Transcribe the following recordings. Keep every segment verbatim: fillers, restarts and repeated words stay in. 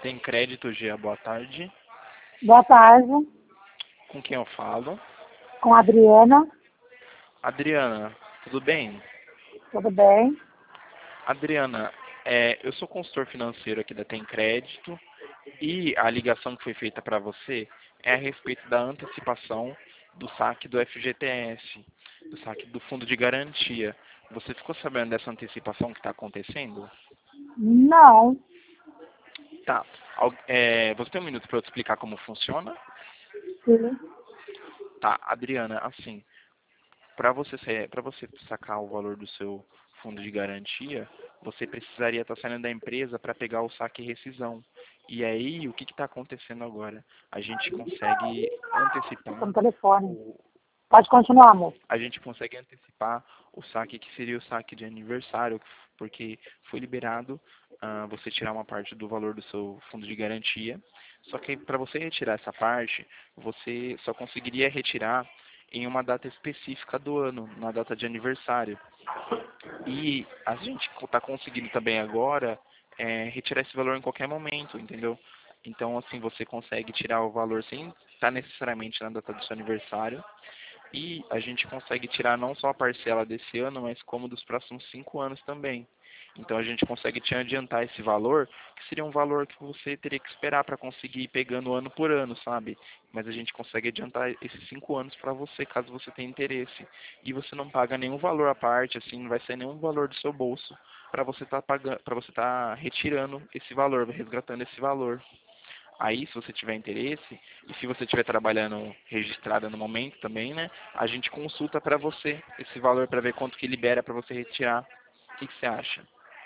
Tem crédito, Gia, boa tarde. Boa tarde, Com quem eu falo? com a Adriana, Adriana, tudo bem? tudo bem? Adriana, é, eu sou consultor financeiro aqui da Tem Crédito e a ligação que foi feita para você é a respeito da antecipação do saque do F G T S, do saque do Fundo de Garantia. Você ficou sabendo dessa antecipação que está acontecendo? Não, Tá. Al- é, você tem um minuto para eu te explicar como funciona? sim. Tá, Adriana, assim, para você, para você sacar o valor do seu fundo de garantia, você precisaria estar saindo da empresa para pegar o saque e rescisão. E aí, o que está acontecendo agora? A gente consegue Estou antecipar no telefone. o, Pode continuar, amor. a gente consegue antecipar o saque que seria o saque de aniversário, porque foi liberado ah, você tirar uma parte do valor do seu fundo de garantia. Só que para você retirar essa parte, você só conseguiria retirar em uma data específica do ano, na data de aniversário. E a gente está conseguindo também agora é, retirar esse valor em qualquer momento, entendeu? Então, assim, você consegue tirar o valor sem estar necessariamente na data do seu aniversário. E a gente consegue tirar não só a parcela desse ano, mas como dos próximos cinco anos também. Então a gente consegue te adiantar esse valor, que seria um valor que você teria que esperar para conseguir ir pegando ano por ano, sabe? Mas a gente consegue adiantar esses cinco anos para você, caso você tenha interesse. E você não paga nenhum valor à parte, assim, não vai ser nenhum valor do seu bolso para você estar pagando, para você estar retirando esse valor, resgatando esse valor. Aí, se você tiver interesse, e se você estiver trabalhando registrada no momento também, né, a gente consulta para você esse valor para ver quanto que libera para você retirar. O que, que você acha?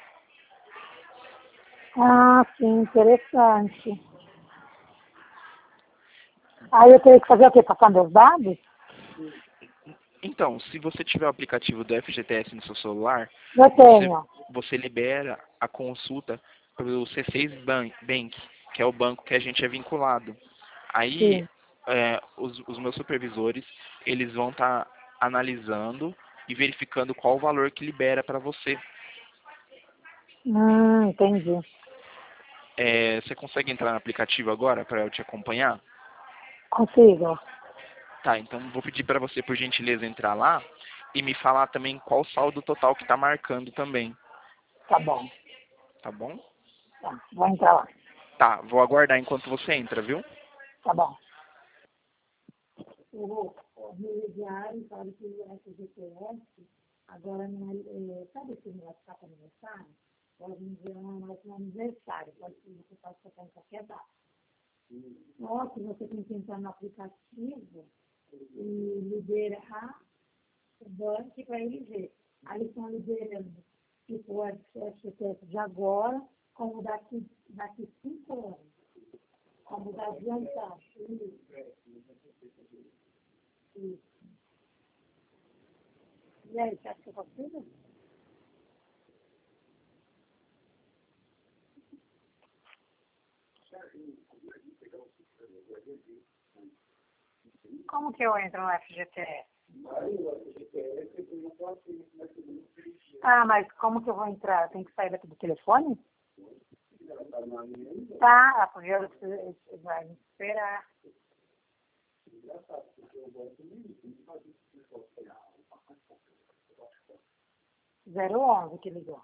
Ah, sim, interessante. Aí eu teria que fazer o quê? Passar meus dados? Então, se você tiver o aplicativo do F G T S no seu celular, Eu você, tenho. você libera a consulta pelo C seis Bank, Bank, que é o banco que a gente é vinculado. Aí, Sim. é, os, os meus supervisores, eles vão estar analisando e verificando qual o valor que libera para você. Hum, entendi. É, você consegue entrar no aplicativo agora para eu te acompanhar? Consigo. Tá, então vou pedir para você, por gentileza, entrar lá e me falar também qual o saldo total que está marcando também, Tá bom. tá bom? Tá, vou entrar lá. Tá, vou aguardar enquanto você entra, viu? Tá bom. Eu vou me diário, sabe que o F G T S, agora não é, é, sabe esse negócio que está para aniversário? Pode me dizer um nosso aniversário, pode ser, você pode tocar em qualquer data. Ou se você tem que entrar no aplicativo e liberar o banco para ele ver. Aí eles estão liberando tipo o F G T S de agora, como daqui, daqui cinco anos. Como da adiantado. Isso. Isso. E aí, você acha que eu consigo? Como que eu entro no F G T S? Ah, mas como que eu vou entrar? Eu tenho que sair daqui do telefone? Tá, porque eu preciso- vai me esperar. zero onze que ligou.